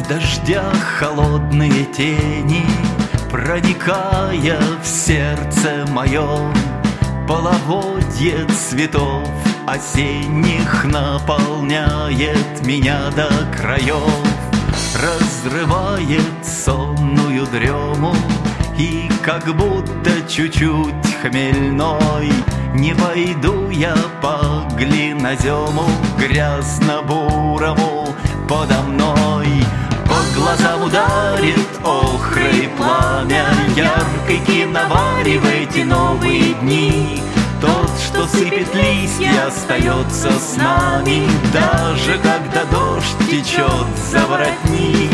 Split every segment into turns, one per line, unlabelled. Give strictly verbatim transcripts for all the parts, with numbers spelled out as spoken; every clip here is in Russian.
дождя холодные тени, проникая в сердце мое, половодье цветов осенних наполняет меня до краев, разрывает сонную дрему, и как будто чуть-чуть хмельной не пойду я по глинозему грязно-бурому подо мной. По глазам ударит охрой пламя яркой киновари в эти новые дни. Тот, что сыпет листья, остается с нами, даже когда дождь течет за воротник.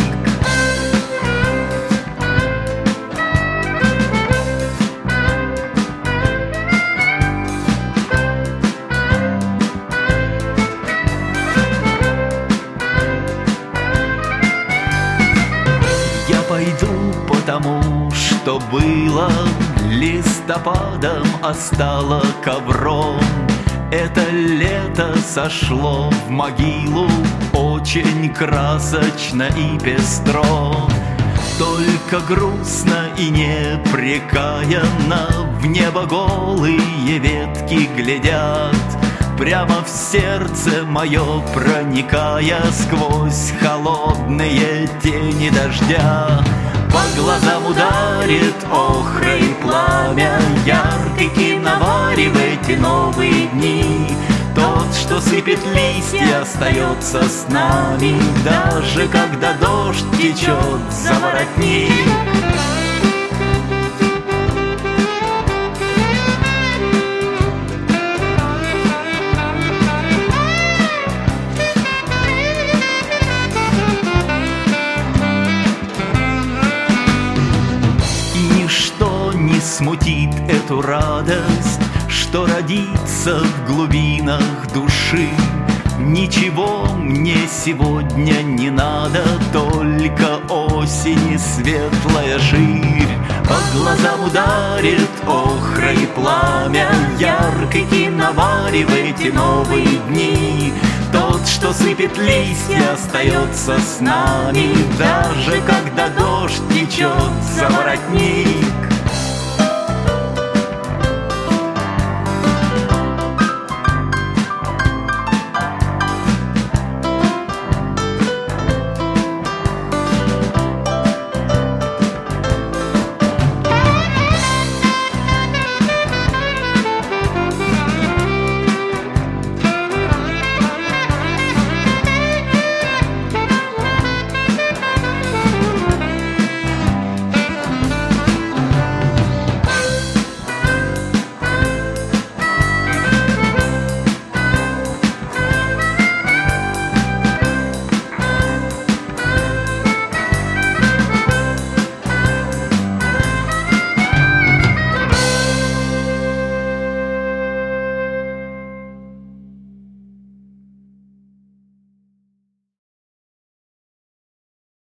Пойду потому, что было листопадом, а стало ковром. Это лето сошло в могилу очень красочно и пестро. Только грустно и непрекаянно в небо голые ветки глядят, прямо в сердце мое проникая сквозь холодные тени дождя. По глазам ударит охрой пламя яркой киновари в эти новые дни. Тот, что сыпет листья, остается с нами, даже когда дождь течет за воротник. Смутит эту радость, что родится в глубинах души. Ничего мне сегодня не надо, только осень и светлая ширь. По глазам ударит охрой пламя яркой киновари в эти новые дни. Тот, что сыпет листья, остается с нами, даже когда дождь течет за воротник.